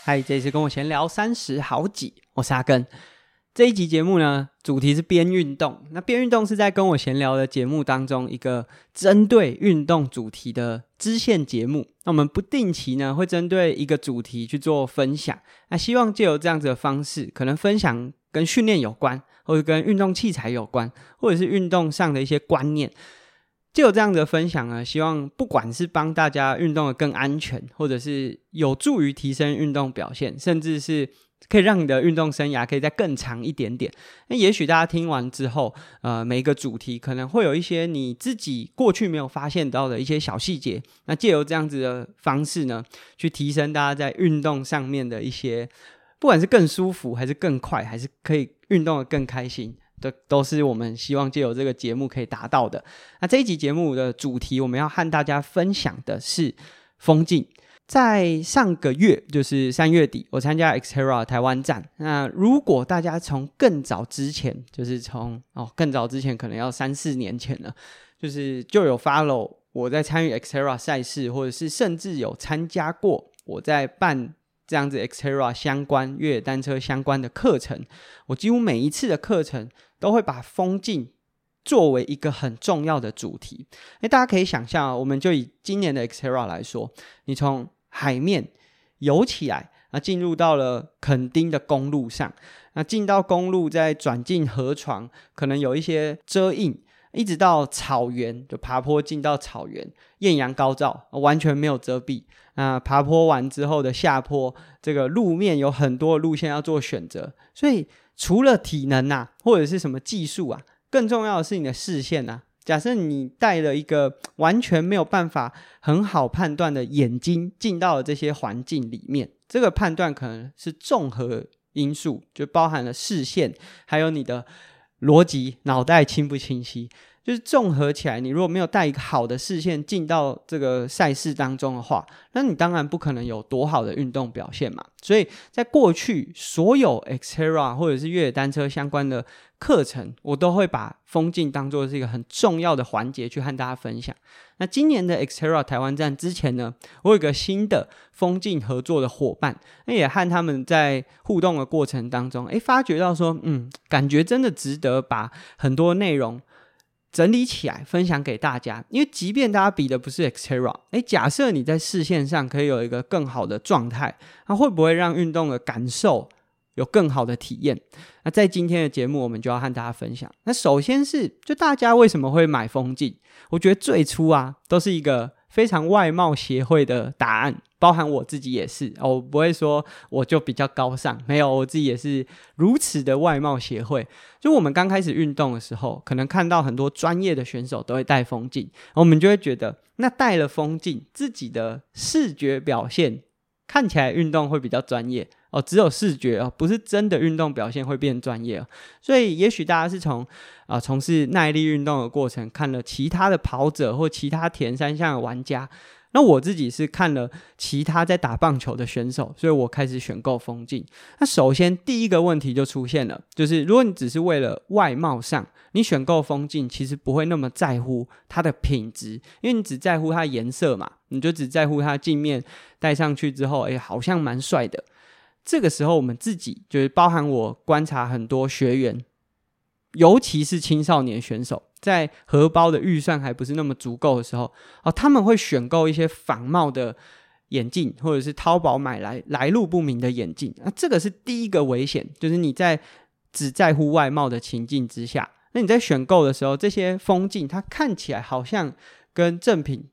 嗨，这一次跟我闲聊30好几，我是阿根。这一集节目呢，主题是边运动。那边运动是在跟我闲聊的节目当中一个针对运动主题的支线节目。那我们不定期呢会针对一个主题去做分享。那希望借由这样子的方式，可能分享跟训练有关，或者跟运动器材有关，或者是运动上的一些观念。藉由这样的分享呢，希望不管是帮大家运动的更安全，或者是有助于提升运动表现，甚至是可以让你的运动生涯可以再更长一点点。那也许大家听完之后，每一个主题可能会有一些你自己过去没有发现到的一些小细节。那藉由这样子的方式呢，去提升大家在运动上面的一些，不管是更舒服，还是更快，还是可以运动的更开心。都是我们希望藉由这个节目可以达到的。那这一集节目的主题，我们要和大家分享的是风镜。在上个月，就是3月底，我参加 Xterra 台湾站。那如果大家从更早之前，就是更早之前可能要3-4年前了，就有 follow 我在参与 Xterra 赛事，或者是甚至有参加过我在办这样子 Xterra 相关越野单车相关的课程。我几乎每一次的课程都会把风镜作为一个很重要的主题。大家可以想象，我们就以今年的 Xterra 来说，你从海面游起来，进入到了垦丁的公路上，那进到公路再转进河床，可能有一些遮荫，一直到草原，就爬坡进到草原，艳阳高照，完全没有遮蔽。爬坡完之后的下坡，这个路面有很多路线要做选择，所以除了体能或者是什么技术更重要的是你的视线假设你带了一个完全没有办法很好判断的眼睛进到了这些环境里面，这个判断可能是综合因素，就包含了视线，还有你的逻辑脑袋清不清晰。就是综合起来，你如果没有带一个好的视线进到这个赛事当中的话，那你当然不可能有多好的运动表现嘛。所以在过去所有 Xterra 或者是越野单车相关的课程，我都会把风镜当作是一个很重要的环节去和大家分享。那今年的 Xterra 台湾站之前呢，我有一个新的风镜合作的伙伴，那也和他们在互动的过程当中发觉到说感觉真的值得把很多内容整理起来分享给大家。因为即便大家比的不是 Xterra， 假设你在视线上可以有一个更好的状态，那会不会让运动的感受有更好的体验？那在今天的节目我们就要和大家分享。那首先是就大家为什么会买风镜，我觉得最初都是一个非常外貌协会的答案，包含我自己也是我不会说我就比较高尚，没有，我自己也是如此的外貌协会。就我们刚开始运动的时候，可能看到很多专业的选手都会戴风镜，我们就会觉得那戴了风镜自己的视觉表现看起来运动会比较专业只有视觉不是真的运动表现会变专业所以也许大家是从事耐力运动的过程，看了其他的跑者或其他田三项的玩家。那我自己是看了其他在打棒球的选手，所以我开始选购风镜。那首先第一个问题就出现了，就是如果你只是为了外貌上，你选购风镜其实不会那么在乎它的品质，因为你只在乎它的颜色嘛，你就只在乎它镜面戴上去之后好像蛮帅的。这个时候我们自己就是包含我观察很多学员，尤其是青少年选手，在荷包的预算还不是那么足够的时候他们会选购一些仿冒的眼镜，或者是淘宝买来路不明的眼镜。这个是第一个危险，就是你在只在乎外貌的情境之下，那你在选购的时候，这些风镜它看起来好像跟正品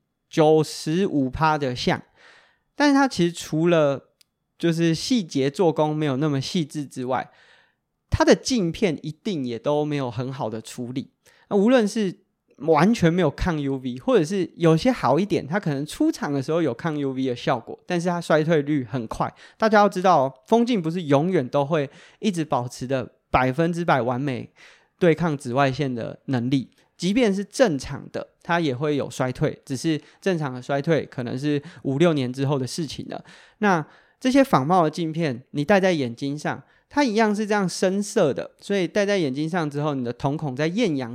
95% 的像，但是它其实除了就是细节做工没有那么细致之外，它的镜片一定也都没有很好的处理。无论是完全没有抗 UV， 或者是有些好一点，它可能出厂的时候有抗 UV 的效果，但是它衰退率很快。大家要知道风镜不是永远都会一直保持的100%完美对抗紫外线的能力，即便是正常的它也会有衰退，只是正常的衰退可能是5-6年之后的事情了。那这些仿冒的镜片你戴在眼睛上，它一样是这样深色的，所以戴在眼睛上之后，你的瞳孔在艳阳下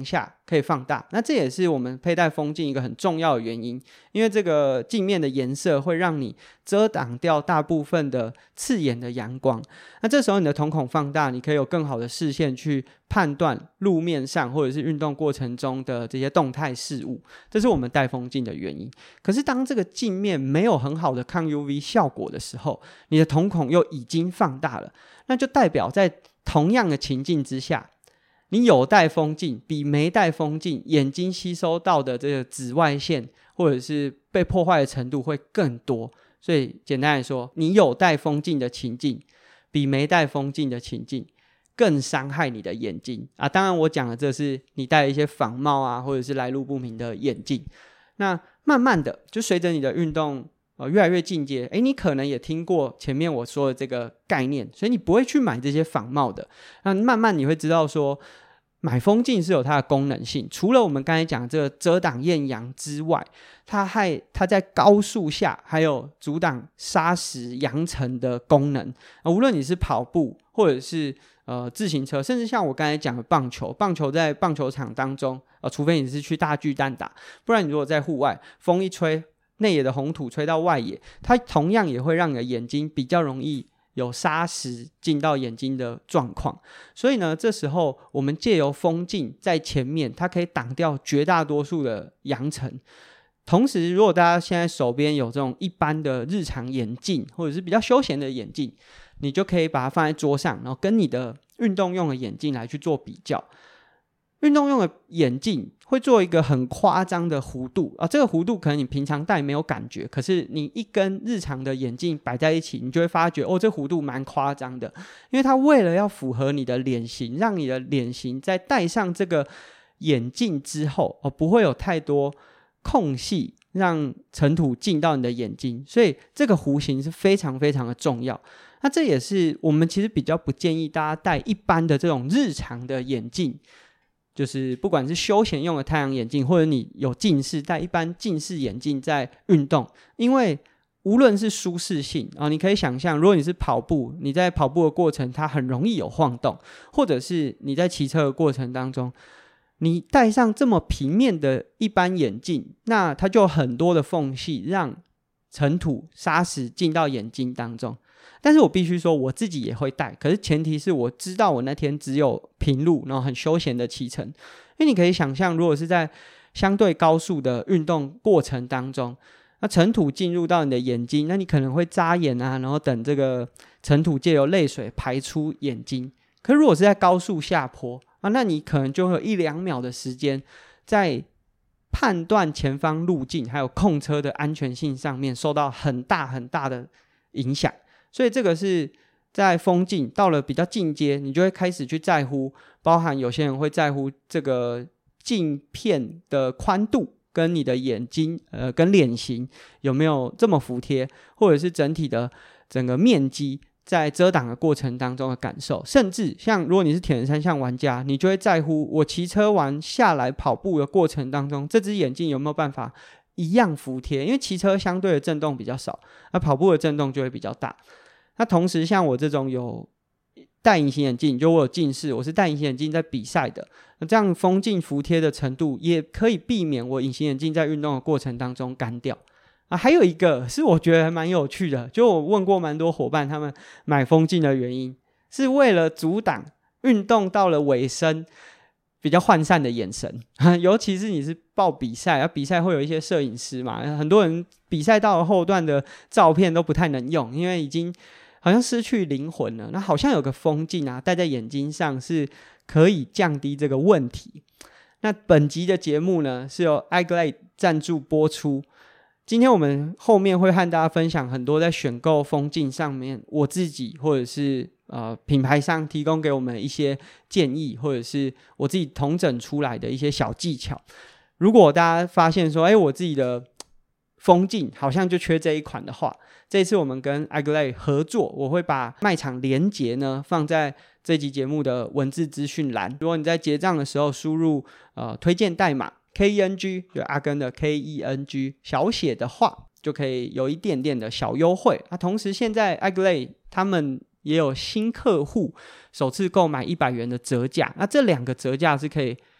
可以放大。那这也是我们佩戴风镜一个很重要的原因，因为这个镜面的颜色会让你遮挡掉大部分的刺眼的阳光，那这时候你的瞳孔放大，你可以有更好的视线去判断路面上或者是运动过程中的这些动态事物，这是我们戴风镜的原因。可是当这个镜面没有很好的抗 UV 效果的时候，你的瞳孔又已经放大了，那就代表在同样的情境之下，你有戴风镜比没戴风镜眼睛吸收到的这个紫外线或者是被破坏的程度会更多。所以简单来说，你有戴风镜的情境比没戴风镜的情境更伤害你的眼睛啊！当然我讲的这是你戴了一些仿冒啊，或者是来路不明的眼镜。那慢慢的就随着你的运动越来越进阶，你可能也听过前面我说的这个概念，所以你不会去买这些仿冒的。那慢慢你会知道说，买风镜是有它的功能性，除了我们刚才讲这个遮挡艳阳之外，它在高速下还有阻挡砂石扬尘的功能。无论你是跑步或者是自行车，甚至像我刚才讲的棒球在棒球场当中除非你是去大巨蛋打，不然你如果在户外，风一吹，内野的红土吹到外野，它同样也会让你的眼睛比较容易有砂石进到眼睛的状况。所以呢，这时候我们借由风镜在前面，它可以挡掉绝大多数的扬尘。同时如果大家现在手边有这种一般的日常眼镜或者是比较休闲的眼镜，你就可以把它放在桌上，然后跟你的运动用的眼镜来去做比较。运动用的眼镜会做一个很夸张的弧度这个弧度可能你平常戴没有感觉，可是你一跟日常的眼镜摆在一起，你就会发觉这弧度蛮夸张的。因为它为了要符合你的脸型，让你的脸型在戴上这个眼镜之后不会有太多空隙让尘土进到你的眼睛，所以这个弧形是非常非常的重要。那这也是我们其实比较不建议大家戴一般的这种日常的眼镜，就是不管是休闲用的太阳眼镜，或者你有近视戴一般近视眼镜在运动，因为无论是舒适性你可以想象，如果你是跑步，你在跑步的过程它很容易有晃动，或者是你在骑车的过程当中，你戴上这么平面的一般眼镜，那它就有很多的缝隙让尘土砂石进到眼睛当中。但是我必须说我自己也会戴，可是前提是我知道我那天只有平路，然后很休闲的骑乘。因为你可以想象，如果是在相对高速的运动过程当中，那尘土进入到你的眼睛，那你可能会眨眼啊，然后等这个尘土借由泪水排出眼睛。可是如果是在高速下坡那你可能就会有1-2秒的时间在判断前方路径还有控车的安全性上面受到很大很大的影响。所以这个是在风镜到了比较进阶，你就会开始去在乎，包含有些人会在乎这个镜片的宽度跟你的眼睛跟脸型有没有这么服帖，或者是整体的整个面积在遮挡的过程当中的感受。甚至像如果你是铁人三项玩家，你就会在乎我骑车完下来跑步的过程当中，这只眼镜有没有办法一样服帖，因为骑车相对的震动比较少，那跑步的震动就会比较大。那同时像我这种有戴隐形眼镜，就我有近视，我是戴隐形眼镜在比赛的，那这样风镜服帖的程度也可以避免我隐形眼镜在运动的过程当中干掉还有一个是我觉得还蛮有趣的，就我问过蛮多伙伴，他们买风镜的原因是为了阻挡运动到了尾声比较涣散的眼神尤其是你是报比赛比赛会有一些摄影师嘛，很多人比赛到了后段的照片都不太能用，因为已经好像失去灵魂了。那好像有个风镜戴在眼睛上是可以降低这个问题。那本集的节目呢是由 iGlade 赞助播出。今天我们后面会和大家分享很多在选购风镜上面我自己或者是品牌商提供给我们一些建议，或者是我自己统整出来的一些小技巧。如果大家发现说我自己的风镜好像就缺这一款的话，这一次我们跟 iGlade 合作，我会把卖场连结呢放在这集节目的文字资讯栏。如果你在结账的时候输入推荐代码 KENG 就阿根的 KENG 小写的话，就可以有一点点的小优惠。同时现在 iGlade 他们也有新客户首次购买100元的折价，那这2个折价是可以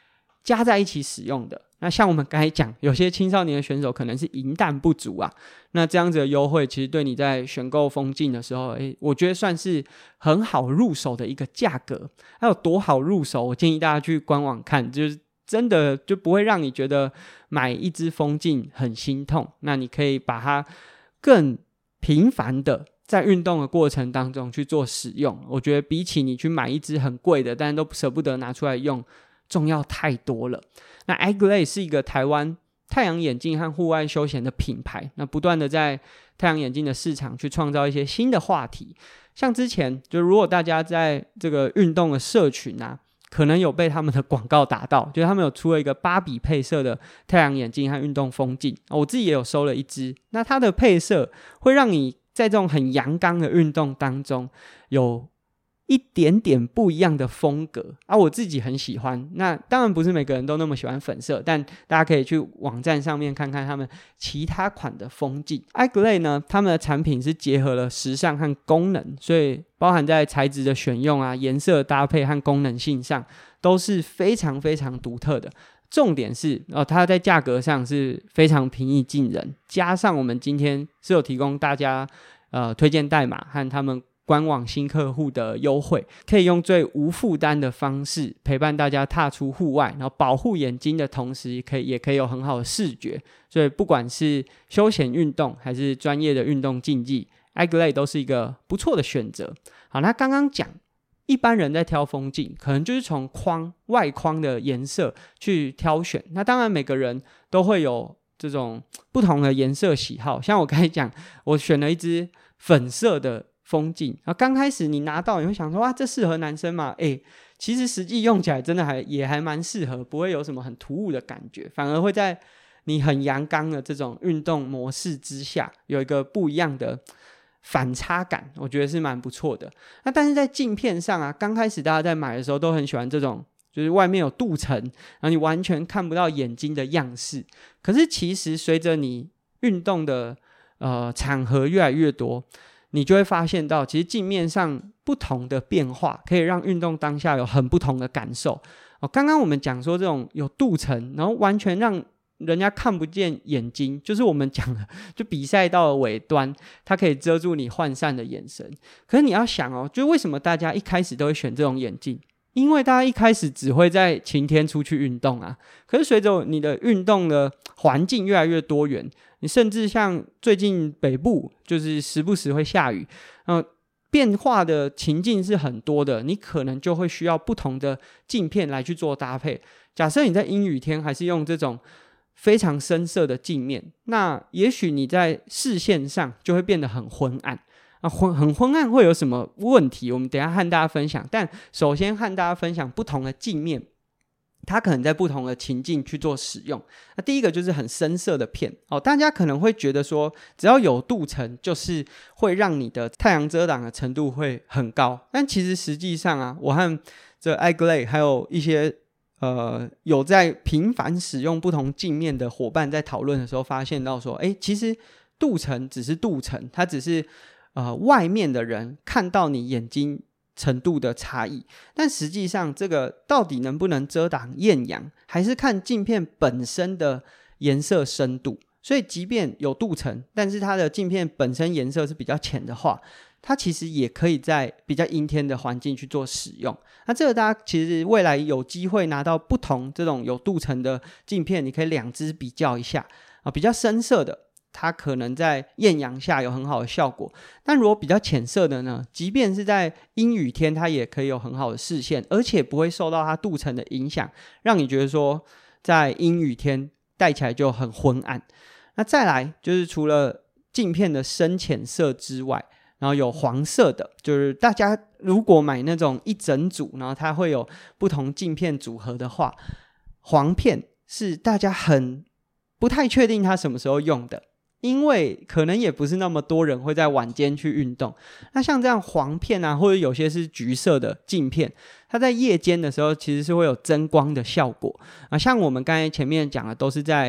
加在一起使用的。那像我们刚才讲，有些青少年的选手可能是银弹不足啊，那这样子的优惠其实对你在选购风镜的时候，我觉得算是很好入手的一个价格。还有多好入手，我建议大家去官网看，就是真的就不会让你觉得买一支风镜很心痛，那你可以把它更频繁的在运动的过程当中去做使用，我觉得比起你去买一支很贵的但都舍不得拿出来用重要太多了。那 Aglay 是一个台湾太阳眼镜和户外休闲的品牌，那不断的在太阳眼镜的市场去创造一些新的话题。像之前就如果大家在这个运动的社群啊，可能有被他们的广告打到，就是他们有出了一个芭比配色的太阳眼镜和运动风镜，我自己也有收了一支。那它的配色会让你在这种很阳刚的运动当中有一点点不一样的风格啊，我自己很喜欢。那当然不是每个人都那么喜欢粉色，但大家可以去网站上面看看他们其他款的风镜。Aglay 呢，他们的产品是结合了时尚和功能，所以包含在材质的选用啊、颜色搭配和功能性上都是非常非常独特的。重点是它在价格上是非常平易近人，加上我们今天是有提供大家推荐代码和他们官网新客户的优惠，可以用最无负担的方式陪伴大家踏出户外，然后保护眼睛的同时也可以有很好的视觉。所以不管是休闲运动还是专业的运动竞技， Aglay 都是一个不错的选择。好，那刚刚讲一般人在挑风镜可能就是从外框的颜色去挑选，那当然每个人都会有这种不同的颜色喜好。像我刚才讲，我选了一支粉色的风镜，刚开始你拿到你会想说哇，这适合男生吗？其实实际用起来真的也还蛮适合，不会有什么很突兀的感觉，反而会在你很阳刚的这种运动模式之下有一个不一样的反差感，我觉得是蛮不错的。那但是在镜片上啊，刚开始大家在买的时候都很喜欢这种就是外面有镀层，然后你完全看不到眼睛的样式。可是其实随着你运动的场合越来越多，你就会发现到其实镜面上不同的变化可以让运动当下有很不同的感受。刚刚我们讲说这种有镀层然后完全让人家看不见眼睛，就是我们讲的就比赛到了尾端它可以遮住你涣散的眼神。可是你要想就为什么大家一开始都会选这种眼镜？因为大家一开始只会在晴天出去运动啊，可是随着你的运动的环境越来越多元，你甚至像最近北部就是时不时会下雨，变化的情境是很多的，你可能就会需要不同的镜片来去做搭配。假设你在阴雨天还是用这种非常深色的镜面，那也许你在视线上就会变得很昏暗。很昏暗会有什么问题？我们等一下和大家分享。但首先和大家分享不同的镜面，它可能在不同的情境去做使用。那第一个就是很深色的片大家可能会觉得说只要有镀层就是会让你的太阳遮挡的程度会很高，但其实实际上啊，我和这 Aglay 还有一些有在频繁使用不同镜面的伙伴在讨论的时候发现到说其实镀层只是镀层，它只是外面的人看到你眼睛程度的差异，但实际上这个到底能不能遮挡艳阳，还是看镜片本身的颜色深度。所以即便有镀层，但是它的镜片本身颜色是比较浅的话，它其实也可以在比较阴天的环境去做使用。那这个大家其实未来有机会拿到不同这种有镀层的镜片，你可以两支比较一下比较深色的它可能在艳阳下有很好的效果，但如果比较浅色的呢，即便是在阴雨天它也可以有很好的视线，而且不会受到它镀层的影响，让你觉得说在阴雨天戴起来就很昏暗。那再来就是除了镜片的深浅色之外，然后有黄色的，就是大家如果买那种一整组然后它会有不同镜片组合的话，黄片是大家很不太确定它什么时候用的，因为可能也不是那么多人会在晚间去运动。那像这样黄片啊，或者有些是橘色的镜片，它在夜间的时候其实是会有增光的效果像我们刚才前面讲的都是在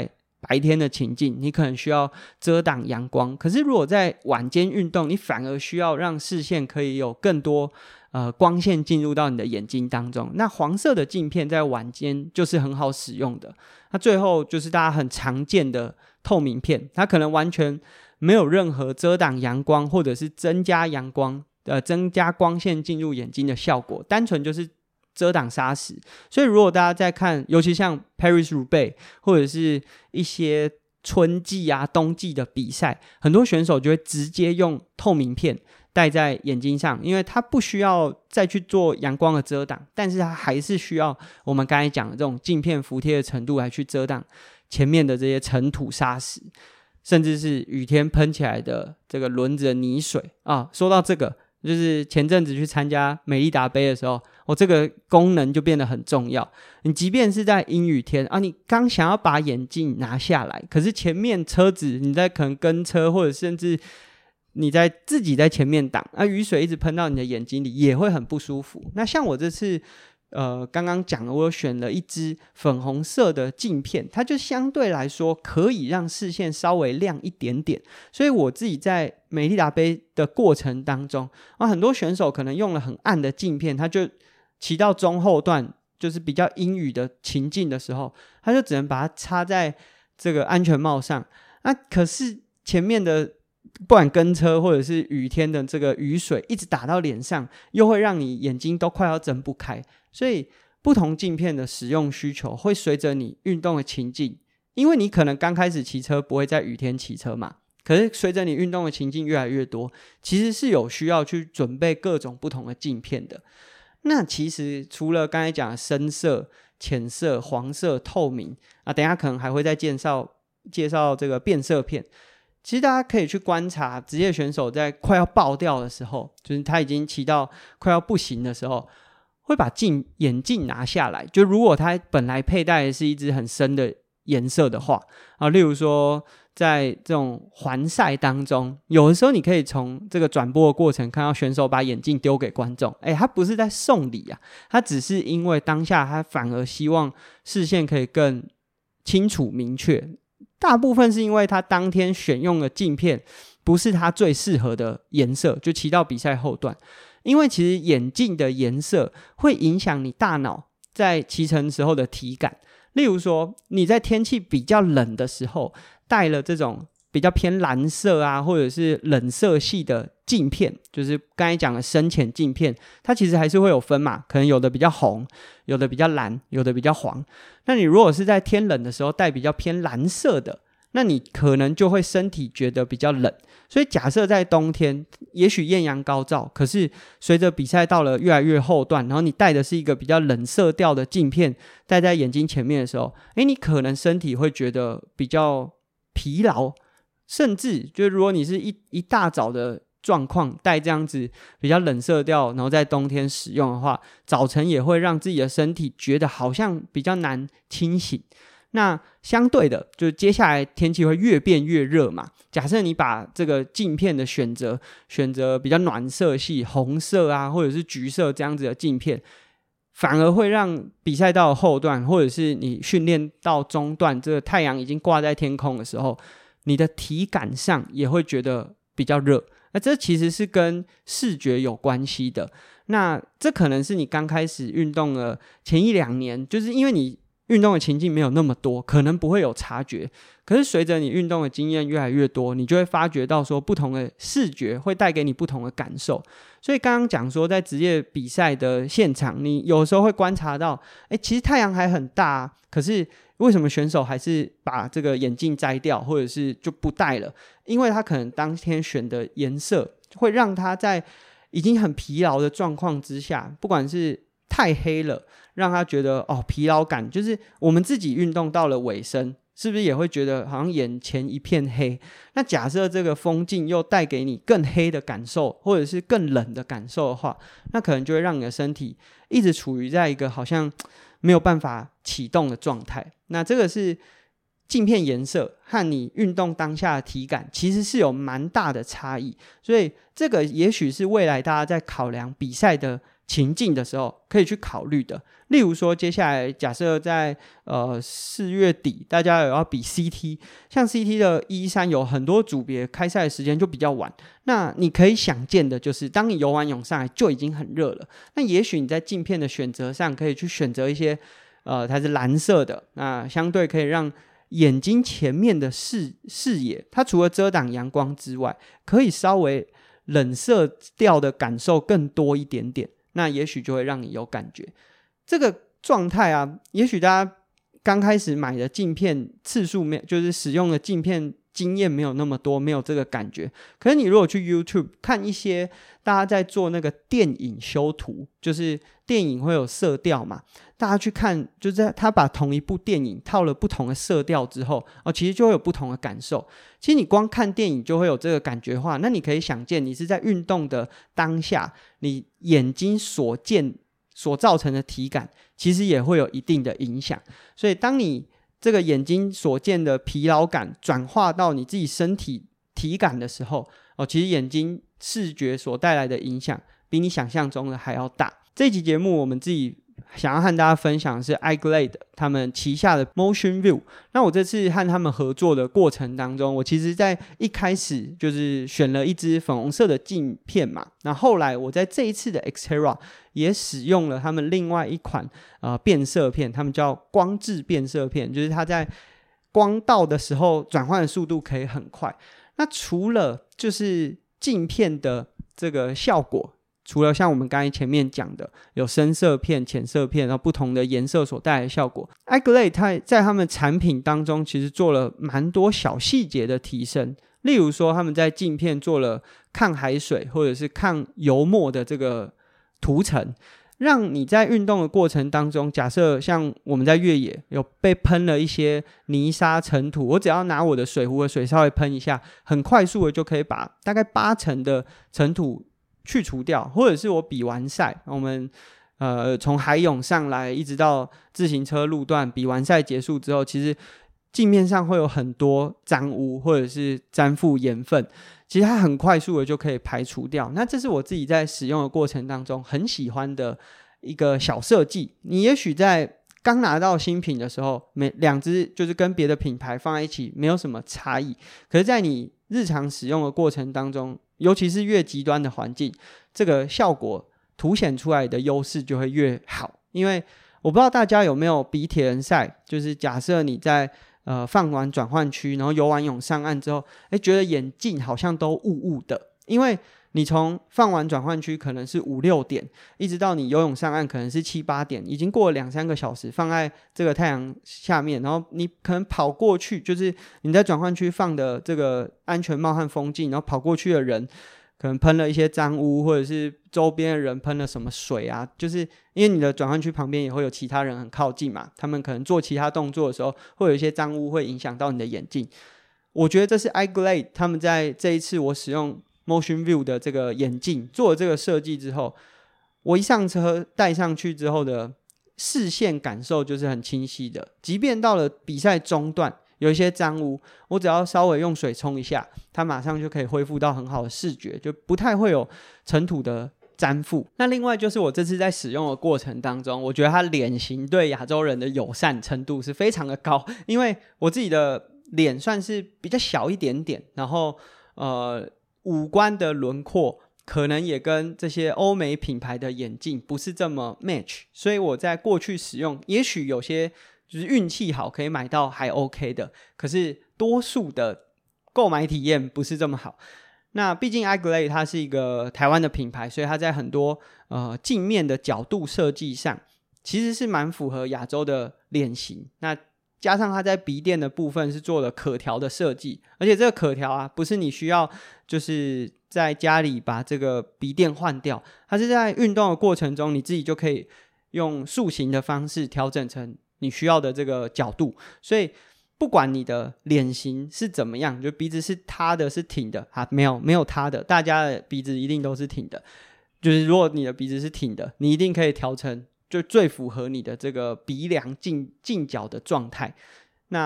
白天的情境，你可能需要遮挡阳光，可是如果在晚间运动，你反而需要让视线可以有更多光线进入到你的眼睛当中。那黄色的镜片在晚间就是很好使用的。那最后就是大家很常见的透明片，它可能完全没有任何遮挡阳光或者是增加阳光增加光线进入眼睛的效果，单纯就是遮挡砂石。所以如果大家在看，尤其像 Paris-Roubaix 或者是一些春季啊冬季的比赛，很多选手就会直接用透明片戴在眼睛上，因为它不需要再去做阳光的遮挡，但是它还是需要我们刚才讲的这种镜片服贴的程度来去遮挡前面的这些尘土砂石，甚至是雨天喷起来的这个轮子的泥水啊。说到这个，就是前阵子去参加美利达杯的时候，这个功能就变得很重要。你即便是在阴雨天啊，你刚想要把眼镜拿下来，可是前面车子你在可能跟车，或者甚至你自己在前面挡啊，雨水一直喷到你的眼睛里，也会很不舒服。那像我这次刚刚讲了，我有选了一支粉红色的镜片，它就相对来说可以让视线稍微亮一点点。所以我自己在美利达杯的过程当中很多选手可能用了很暗的镜片，他就骑到中后段就是比较阴雨的情境的时候，他就只能把它插在这个安全帽上。可是前面的不管跟车或者是雨天的这个雨水一直打到脸上，又会让你眼睛都快要睁不开。所以不同镜片的使用需求会随着你运动的情境，因为你可能刚开始骑车不会在雨天骑车嘛，可是随着你运动的情境越来越多，其实是有需要去准备各种不同的镜片的。那其实除了刚才讲的深色、浅色、黄色、透明等一下可能还会再介绍这个变色片。其实大家可以去观察职业选手在快要爆掉的时候，就是他已经骑到快要不行的时候，会把眼镜拿下来。就如果他本来佩戴的是一支很深的颜色的话例如说在这种环赛当中，有的时候你可以从这个转播的过程看到选手把眼镜丢给观众，他不是在送礼他只是因为当下他反而希望视线可以更清楚明确。大部分是因为他当天选用的镜片不是他最适合的颜色，就骑到比赛后段。因为其实眼镜的颜色会影响你大脑在骑乘时候的体感。例如说你在天气比较冷的时候戴了这种比较偏蓝色或者是冷色系的镜片，就是刚才讲的深浅镜片，它其实还是会有分嘛，可能有的比较红，有的比较蓝，有的比较黄。那你如果是在天冷的时候戴比较偏蓝色的，那你可能就会身体觉得比较冷。所以假设在冬天也许艳阳高照，可是随着比赛到了越来越后段，然后你戴的是一个比较冷色调的镜片戴在眼睛前面的时候，你可能身体会觉得比较疲劳，甚至就如果你是一大早的状况戴这样子比较冷色调，然后在冬天使用的话，早晨也会让自己的身体觉得好像比较难清醒。那相对的，就接下来天气会越变越热嘛，假设你把这个镜片的选择比较暖色系，红色或者是橘色这样子的镜片，反而会让比赛到后段，或者是你训练到中段，这个太阳已经挂在天空的时候，你的体感上也会觉得比较热。那这其实是跟视觉有关系的。那这可能是你刚开始运动了前1-2年，就是因为你运动的情境没有那么多，可能不会有察觉。可是随着你运动的经验越来越多，你就会发觉到说不同的视觉会带给你不同的感受。所以刚刚讲说在职业比赛的现场，你有时候会观察到其实太阳还很大可是为什么选手还是把这个眼镜摘掉，或者是就不戴了？因为他可能当天选的颜色会让他在已经很疲劳的状况之下，不管是太黑了让他觉得疲劳感，就是我们自己运动到了尾声是不是也会觉得好像眼前一片黑？那假设这个风镜又带给你更黑的感受，或者是更冷的感受的话，那可能就会让你的身体一直处于在一个好像没有办法启动的状态。那这个是镜片颜色和你运动当下的体感其实是有蛮大的差异，所以这个也许是未来大家在考量比赛的情境的时候可以去考虑的。例如说接下来假设在4月底大家有要比 CT， 像 CT 的113有很多组别开赛的时间就比较晚，那你可以想见的就是当你游完泳上来就已经很热了，那也许你在镜片的选择上可以去选择一些它是蓝色的，那相对可以让眼睛前面的视野它除了遮挡阳光之外可以稍微冷色调的感受更多一点点，那也许就会让你有感觉。这个状态啊，也许大家刚开始买的镜片次数没有，就是使用的镜片经验没有那么多，没有这个感觉。可是你如果去 YouTube 看一些大家在做那个电影修图，就是电影会有色调嘛，大家去看，就是他把同一部电影套了不同的色调之后其实就会有不同的感受。其实你光看电影就会有这个感觉的话，那你可以想见你是在运动的当下，你眼睛所造成的体感其实也会有一定的影响。所以当你这个眼睛所见的疲劳感转化到你自己身体体感的时候其实眼睛视觉所带来的影响比你想象中的还要大。这集节目我们自己想要和大家分享的是 iGlade 他们旗下的 Motion View。 那我这次和他们合作的过程当中，我其实在一开始就是选了一支粉红色的镜片嘛，那后来我在这一次的 Xterra 也使用了他们另外一款变色片，他们叫光致变色片，就是它在光到的时候转换的速度可以很快。那除了就是镜片的这个效果，除了像我们刚才前面讲的有深色片、浅色片，然后不同的颜色所带来的效果， iGlade 在他们产品当中其实做了蛮多小细节的提升。例如说他们在镜片做了抗海水或者是抗油墨的这个涂层，让你在运动的过程当中，假设像我们在越野有被喷了一些泥沙尘土，我只要拿我的水壶的水稍微喷一下，很快速的就可以把大概80%的尘土去除掉。或者是我比完赛，我们从海泳上来一直到自行车路段，比完赛结束之后，其实镜面上会有很多脏污或者是沾附盐分，其实它很快速的就可以排除掉。那这是我自己在使用的过程当中很喜欢的一个小设计。你也许在刚拿到新品的时候，两只就是跟别的品牌放在一起没有什么差异，可是在你日常使用的过程当中，尤其是越极端的环境，这个效果凸显出来的优势就会越好。因为我不知道大家有没有比铁人赛，就是假设你在放完转换区然后游完泳上岸之后觉得眼镜好像都雾雾的，因为你从放完转换区可能是5、6点，一直到你游泳上岸可能是7、8点，已经过了2、3个小时，放在这个太阳下面，然后你可能跑过去，就是你在转换区放的这个安全帽和风镜，然后跑过去的人可能喷了一些脏污，或者是周边的人喷了什么水啊，就是因为你的转换区旁边也会有其他人很靠近嘛，他们可能做其他动作的时候会有一些脏污会影响到你的眼镜。我觉得这是 iGlade 他们在这一次我使用 Motion View 的这个眼镜做了这个设计之后，我一上车戴上去之后的视线感受就是很清晰的，即便到了比赛中段有一些脏污，我只要稍微用水冲一下，它马上就可以恢复到很好的视觉，就不太会有尘土的粘附。那另外就是我这次在使用的过程当中，我觉得它脸型对亚洲人的友善程度是非常的高，因为我自己的脸算是比较小一点点，然后五官的轮廓可能也跟这些欧美品牌的眼镜不是这么 match， 所以我在过去使用也许有些就是运气好可以买到还 OK 的，可是多数的购买体验不是这么好。那毕竟 iGlade 它是一个台湾的品牌，所以它在很多镜面的角度设计上其实是蛮符合亚洲的脸型。那加上它在鼻垫的部分是做了可调的设计，而且这个可调啊不是你需要就是在家里把这个鼻垫换掉，它是在运动的过程中你自己就可以用塑形的方式调整成你需要的这个角度。所以不管你的脸型是怎么样，就鼻子是塌的是挺的没有塌的，大家的鼻子一定都是挺的，就是如果你的鼻子是挺的，你一定可以调成就最符合你的这个鼻梁近角的状态。那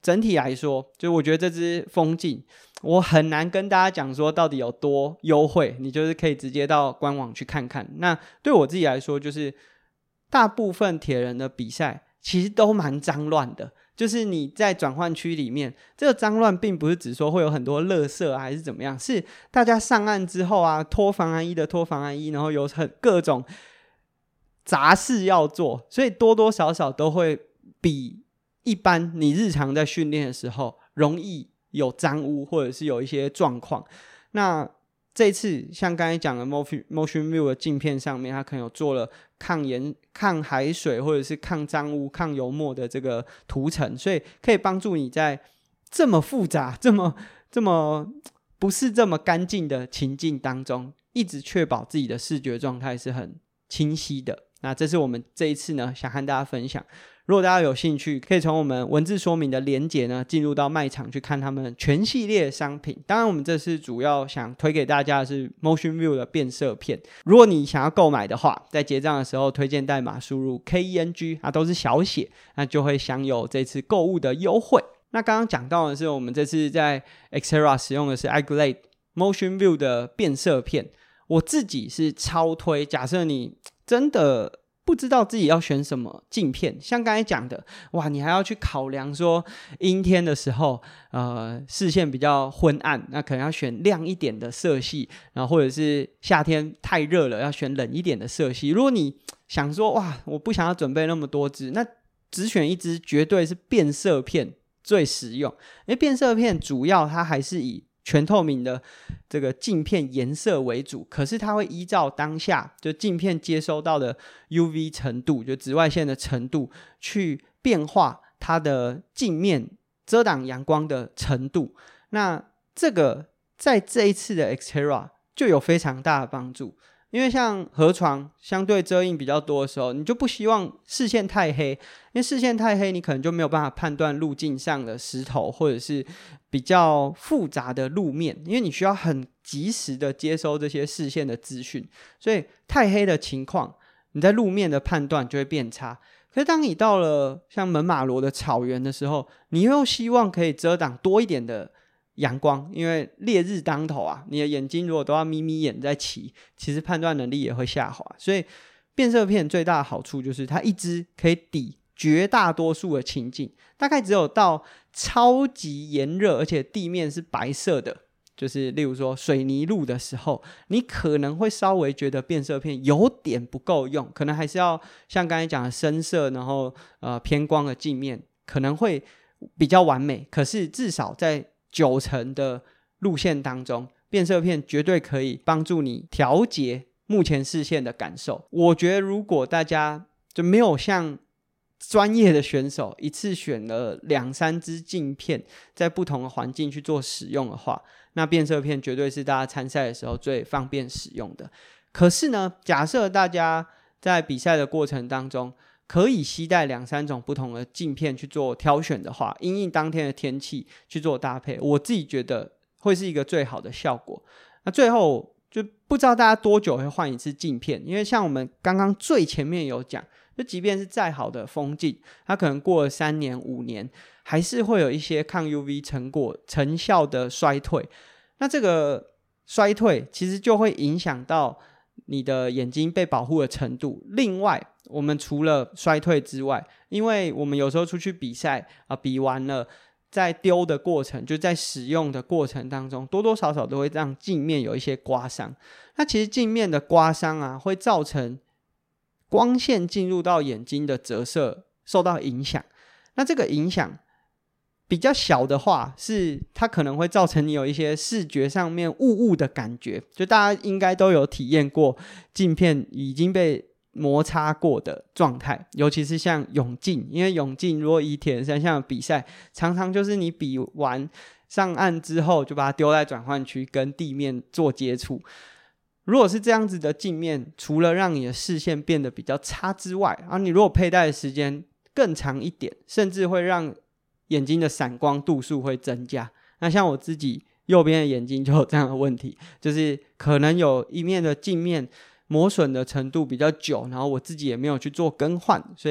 整体来说，就我觉得这支风镜我很难跟大家讲说到底有多优惠，你就是可以直接到官网去看看。那对我自己来说，就是大部分铁人的比赛其实都蛮脏乱的，就是你在转换区里面，这个脏乱并不是只说会有很多垃圾还是怎么样，是大家上岸之后啊，脱防寒衣的脱防寒衣，然后有各种杂事要做，所以多多少少都会比一般你日常在训练的时候容易有脏污或者是有一些状况。那这一次像刚才讲的 Motion View 的镜片上面，它可能有做了抗海水或者是抗脏污抗油墨的这个涂层，所以可以帮助你在这么复杂这么不是这么干净的情境当中，一直确保自己的视觉状态是很清晰的。那这是我们这一次呢想和大家分享，如果大家有兴趣，可以从我们文字说明的连结呢进入到卖场去看他们全系列的商品。当然我们这次主要想推给大家的是 Motion View 的变色片，如果你想要购买的话，在结账的时候推荐代码输入 KENG 都是小写，那就会享有这次购物的优惠。那刚刚讲到的是我们这次在 Xterra 使用的是 iGlade Motion View 的变色片，我自己是超推，假设你真的不知道自己要选什么镜片，像刚才讲的，哇，你还要去考量说阴天的时候视线比较昏暗，那可能要选亮一点的色系，然后或者是夏天太热了要选冷一点的色系。如果你想说哇，我不想要准备那么多支，那只选一支绝对是变色片最实用。因为变色片主要它还是以全透明的这个镜片颜色为主，可是它会依照当下就镜片接收到的 UV 程度，就紫外线的程度去变化它的镜面遮挡阳光的程度。那这个在这一次的 Xterra 就有非常大的帮助，因为像河床相对遮阴比较多的时候，你就不希望视线太黑，因为视线太黑你可能就没有办法判断路径上的石头或者是比较复杂的路面，因为你需要很及时的接收这些视线的资讯，所以太黑的情况你在路面的判断就会变差。可是当你到了像门马罗的草原的时候，你又希望可以遮挡多一点的阳光，因为烈日当头啊，你的眼睛如果都要眯眯眼在骑，其实判断能力也会下滑。所以变色片最大的好处就是它一支可以抵绝大多数的情境，大概只有到超级炎热而且地面是白色的，就是例如说水泥路的时候，你可能会稍微觉得变色片有点不够用，可能还是要像刚才讲的深色然后偏光的镜面可能会比较完美。可是至少在90%的路线当中，变色片绝对可以帮助你调节目前视线的感受。我觉得如果大家就没有像专业的选手一次选了2-3支镜片在不同的环境去做使用的话，那变色片绝对是大家参赛的时候最方便使用的。可是呢，假设大家在比赛的过程当中可以携带2-3种不同的镜片去做挑选的话，因应当天的天气去做搭配，我自己觉得会是一个最好的效果。那最后就不知道大家多久会换一次镜片，因为像我们刚刚最前面有讲，就即便是再好的风镜，它可能过了3年5年还是会有一些抗 UV 成效的衰退。那这个衰退其实就会影响到你的眼睛被保护的程度。另外我们除了衰退之外，因为我们有时候出去比赛比完了在丢的过程，就在使用的过程当中多多少少都会让镜面有一些刮伤。那其实镜面的刮伤会造成光线进入到眼睛的折射受到影响。那这个影响比较小的话，是它可能会造成你有一些视觉上面雾的感觉，就大家应该都有体验过镜片已经被摩擦过的状态，尤其是像泳镜，因为泳镜如果以铁人三项的比赛，常常就是你比完上岸之后就把它丢在转换区跟地面做接触。如果是这样子的镜面，除了让你的视线变得比较差之外，你如果佩戴的时间更长一点，甚至会让眼睛的散光度数会增加。那像我自己右边的眼睛就有这样的问题，就是可能有一面的镜面磨损的程度比较久，然后我自己也没有去做更换，所以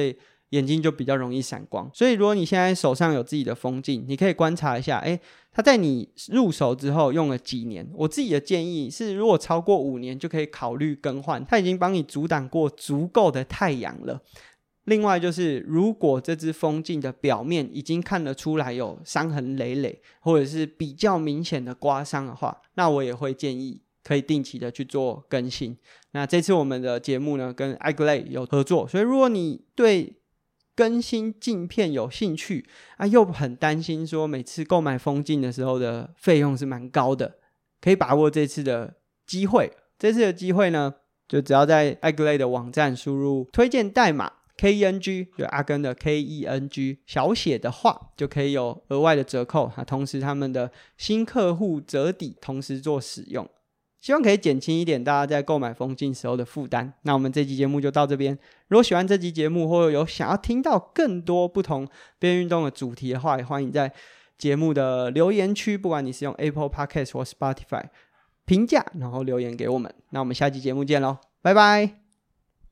眼睛就比较容易闪光。所以如果你现在手上有自己的风镜，你可以观察一下它在你入手之后用了几年。我自己的建议是，如果超过5年就可以考虑更换，它已经帮你阻挡过足够的太阳了。另外就是如果这只风镜的表面已经看得出来有伤痕累累，或者是比较明显的刮伤的话，那我也会建议可以定期的去做更新。那这次我们的节目呢跟 iGlade 有合作，所以如果你对更新镜片有兴趣又很担心说每次购买风镜的时候的费用是蛮高的，可以把握这次的机会。这次的机会呢，就只要在 iGlade 的网站输入推荐代码KENG， 就阿根的 KENG 小写的话，就可以有额外的折扣，同时他们的新客户折抵同时做使用，希望可以减轻一点大家在购买风镜时候的负担。那我们这期节目就到这边，如果喜欢这期节目或有想要听到更多不同边运动的主题的话，也欢迎在节目的留言区，不管你是用 Apple Podcast 或 Spotify 评价，然后留言给我们。那我们下期节目见咯，拜拜。